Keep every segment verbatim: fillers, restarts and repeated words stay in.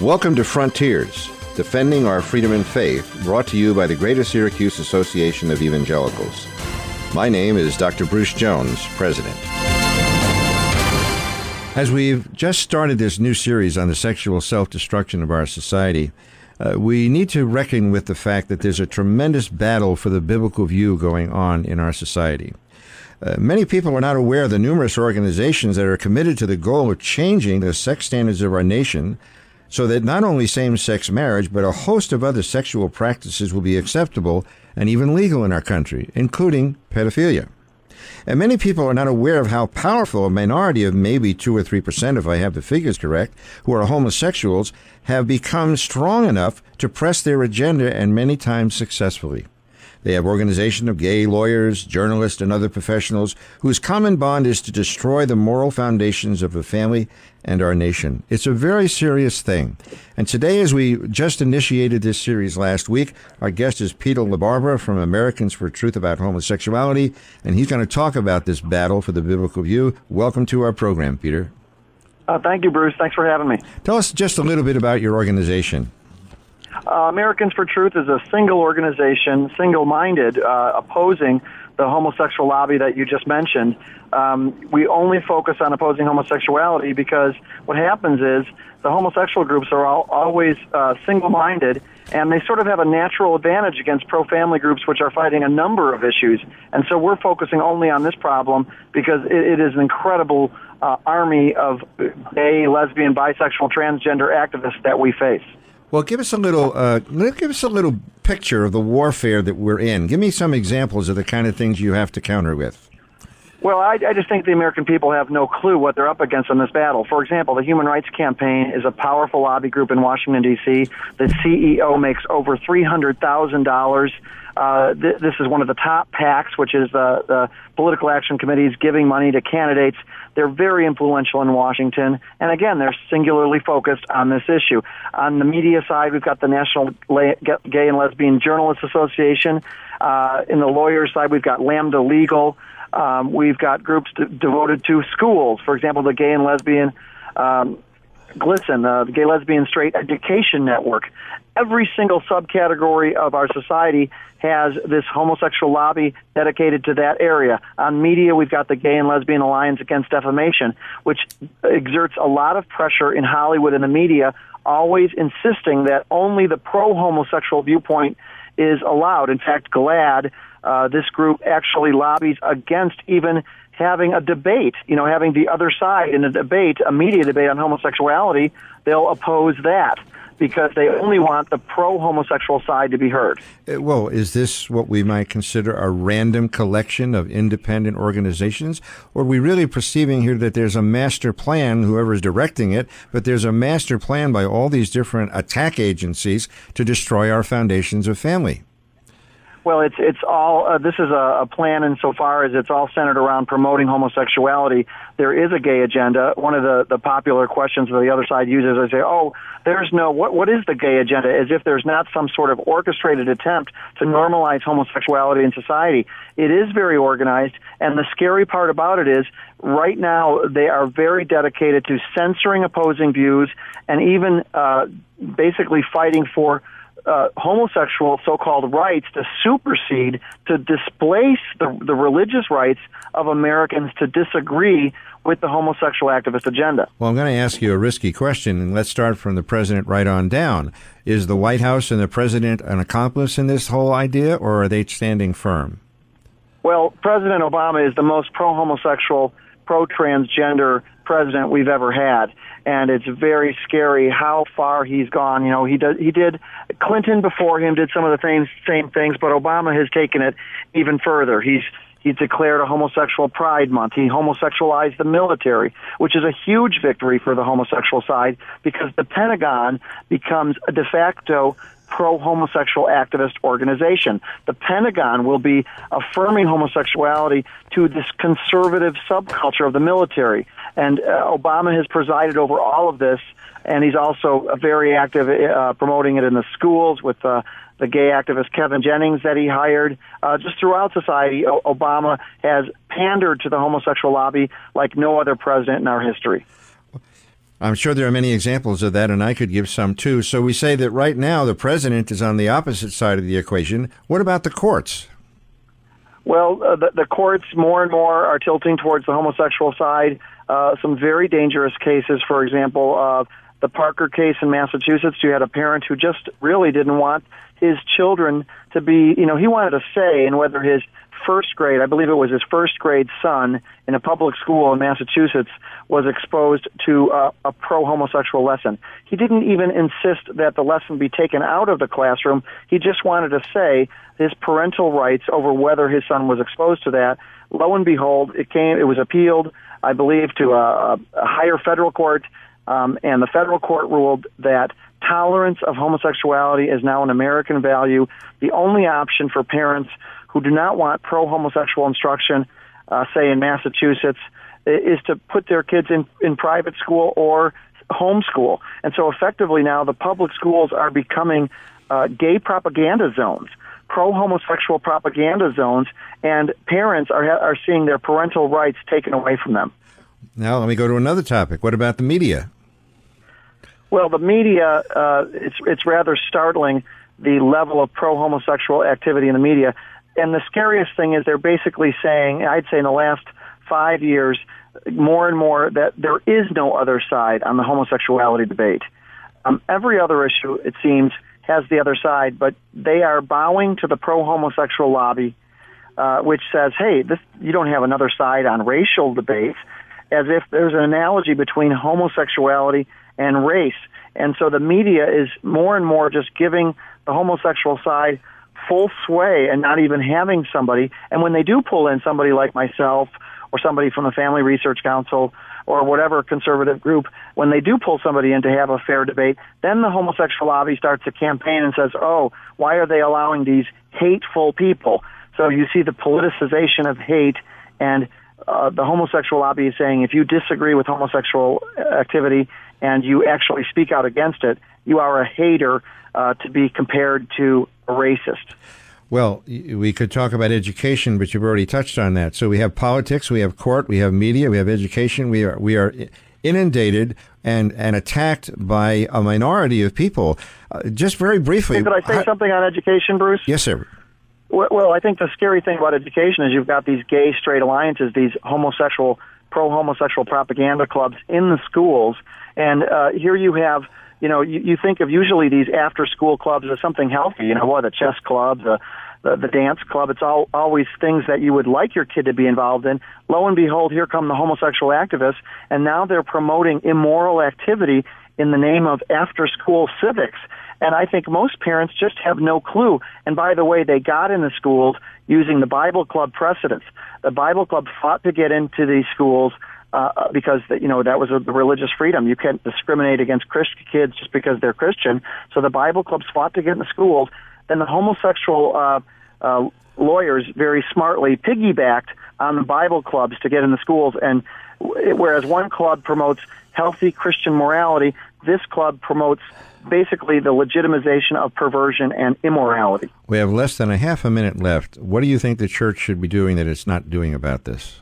Welcome to Frontiers, Defending Our Freedom and Faith, brought to you by the Greater Syracuse Association of Evangelicals. My name is Doctor Bruce Jones, President. As we've just started this new series on the sexual self-destruction of our society, uh, we need to reckon with the fact that there's a tremendous battle for the biblical view going on in our society. Uh, many people are not aware of the numerous organizations that are committed to the goal of changing the sex standards of our nation so that not only same-sex marriage, but a host of other sexual practices will be acceptable and even legal in our country, including pedophilia. And many people are not aware of how powerful a minority of maybe two or three percent, if I have the figures correct, who are homosexuals have become strong enough to press their agenda, and many times successfully. They have organizations of gay lawyers, journalists, and other professionals whose common bond is to destroy the moral foundations of the family and our nation. It's a very serious thing. And today, as we just initiated this series last week, our guest is Peter LaBarbera from Americans for Truth About Homosexuality, and he's going to talk about this battle for the biblical view. Welcome to our program, Peter. Uh, thank you, Bruce. Thanks for having me. Tell us just a little bit about your organization. Uh, Americans for Truth is a single organization, single-minded, uh, opposing the homosexual lobby that you just mentioned. Um, we only focus on opposing homosexuality because what happens is the homosexual groups are all, always uh, single-minded, and they sort of have a natural advantage against pro-family groups, which are fighting a number of issues. And so we're focusing only on this problem because it, it is an incredible uh, army of gay, lesbian, bisexual, transgender activists that we face. Well, give us a little, uh, give us a little picture of the warfare that we're in. Give me some examples of the kind of things you have to counter with. Well, I, I just think the American people have no clue what they're up against in this battle. For example, the Human Rights Campaign is a powerful lobby group in Washington, D C The C E O makes over three hundred thousand dollars. Uh, th- this is one of the top PACs, which is the, the Political Action Committees giving money to candidates. They're very influential in Washington. And again, they're singularly focused on this issue. On the media side, we've got the National La- Gay and Lesbian Journalists Association. Uh, in the lawyer side, we've got Lambda Legal. Um, we've got groups d- devoted to schools. For example, the Gay and Lesbian um, GLSEN, uh, the Gay, Lesbian, Straight Education Network. Every single subcategory of our society has this homosexual lobby dedicated to that area. On media, we've got the Gay and Lesbian Alliance Against Defamation, which exerts a lot of pressure in Hollywood and the media, always insisting that only the pro-homosexual viewpoint is allowed. In fact, GLAAD, uh, this group actually lobbies against even having a debate, you know, having the other side in a debate, a media debate on homosexuality. They'll oppose that because they only want the pro-homosexual side to be heard. Well, is this what we might consider a random collection of independent organizations? Or are we really perceiving here that there's a master plan, whoever's directing it, but there's a master plan by all these different attack agencies to destroy our foundations of family? Well, it's it's all, uh, this is a, a plan insofar as it's all centered around promoting homosexuality. There is a gay agenda. One of the, the popular questions that the other side uses is, they say, oh, there's no, what what is the gay agenda? As if there's not some sort of orchestrated attempt to normalize homosexuality in society. It is very organized, and the scary part about it is, right now, they are very dedicated to censoring opposing views and even uh, basically fighting for Uh, homosexual so-called rights to supersede, to displace the, the religious rights of Americans to disagree with the homosexual activist agenda. Well, I'm going to ask you a risky question, and let's start from the president right on down. Is the White House and the president an accomplice in this whole idea, or are they standing firm? Well, President Obama is the most pro-homosexual, pro-transgender president we've ever had, and it's very scary how far he's gone. You know, he did, he did, Clinton before him did some of the same same things, but Obama has taken it even further. He's he's declared a homosexual pride month. He homosexualized the military, which is a huge victory for the homosexual side because the Pentagon becomes a de facto pro-homosexual activist organization. The Pentagon will be affirming homosexuality to this conservative subculture of the military. And uh, Obama has presided over all of this, and he's also very active uh, promoting it in the schools with uh, the gay activist Kevin Jennings that he hired. Uh, just throughout society, o- Obama has pandered to the homosexual lobby like no other president in our history. I'm sure there are many examples of that, and I could give some too. So we say that right now the president is on the opposite side of the equation. What about the courts? Well, uh, the, the courts more and more are tilting towards the homosexual side. Uh, some very dangerous cases, for example, uh, the Parker case in Massachusetts. You had a parent who just really didn't want his children to be, you know, he wanted a say in whether his first grade, I believe it was his first grade son in a public school in Massachusetts, was exposed to uh, a pro-homosexual lesson. He didn't even insist that the lesson be taken out of the classroom. He just wanted to say his parental rights over whether his son was exposed to that. Lo and behold, it came. It was appealed, I believe, to a, a higher federal court, um, and the federal court ruled that tolerance of homosexuality is now an American value. The only option for parents who do not want pro-homosexual instruction, uh, say in Massachusetts, is to put their kids in, in private school or homeschool. And so effectively now the public schools are becoming uh, gay propaganda zones, pro-homosexual propaganda zones, and parents are are seeing their parental rights taken away from them. Now let me go to another topic. What about the media? Well, the media, uh, it's it's rather startling, the level of pro-homosexual activity in the media. And the scariest thing is they're basically saying, I'd say in the last five years, more and more that there is no other side on the homosexuality debate. Um, every other issue, it seems, has the other side, but they are bowing to the pro-homosexual lobby, uh, which says, hey, this, you don't have another side on racial debates, as if there's an analogy between homosexuality and race. And so the media is more and more just giving the homosexual side full sway and not even having somebody. And when they do pull in somebody like myself or somebody from the Family Research Council or whatever conservative group, when they do pull somebody in to have a fair debate, then the homosexual lobby starts a campaign and says, oh, why are they allowing these hateful people? So you see the politicization of hate, and uh, the homosexual lobby is saying if you disagree with homosexual activity and you actually speak out against it, you are a hater, uh, to be compared to a racist. Well, we could talk about education, but you've already touched on that. So we have politics, we have court, we have media, we have education. We are we are inundated and, and attacked by a minority of people. Uh, just very briefly. Could I say how, something on education, Bruce? Yes, sir. Well, well, I think the scary thing about education is you've got these gay straight alliances, these homosexual, pro-homosexual propaganda clubs in the schools. And uh, here you have, you know, you, you think of usually these after-school clubs as something healthy. You know, what, the chess club, the, the the dance club. It's all always things that you would like your kid to be involved in. Lo and behold, here come the homosexual activists, and now they're promoting immoral activity in the name of after-school civics. And I think most parents just have no clue. And by the way, they got in the schools using the Bible Club precedents. The Bible Club fought to get into these schools Uh, because, you know, that was a religious freedom. You can't discriminate against Christian kids just because they're Christian. So the Bible clubs fought to get in the schools. Then the homosexual uh, uh, lawyers very smartly piggybacked on the Bible clubs to get in the schools. And whereas one club promotes healthy Christian morality, this club promotes basically the legitimization of perversion and immorality. We have less than a half a minute left. What do you think the church should be doing that it's not doing about this?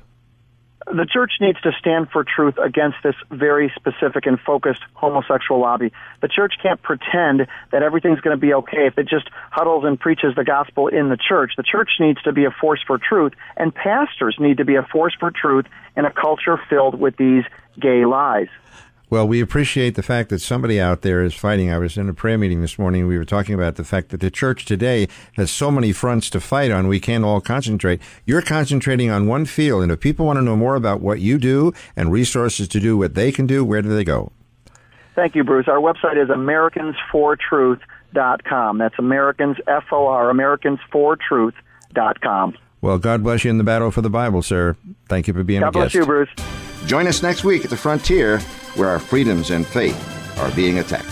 The church needs to stand for truth against this very specific and focused homosexual lobby. The church can't pretend that everything's going to be okay if it just huddles and preaches the gospel in the church. The church needs to be a force for truth, and pastors need to be a force for truth in a culture filled with these gay lies. Well, we appreciate the fact that somebody out there is fighting. I was in a prayer meeting this morning. We were talking about the fact that the church today has so many fronts to fight on. We can't all concentrate. You're concentrating on one field. And if people want to know more about what you do and resources to do what they can do, where do they go? Thank you, Bruce. Our website is Americans for Truth dot com. That's Americans, F O R, Americans for Truth dot com. Well, God bless you in the battle for the Bible, sir. Thank you for being God a guest. God bless you, Bruce. Join us next week at the Frontier, where our freedoms and faith are being attacked.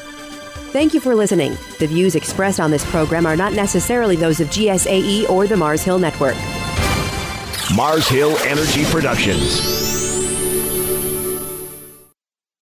Thank you for listening. The views expressed on this program are not necessarily those of G S A E or the Mars Hill Network. Mars Hill Energy Productions.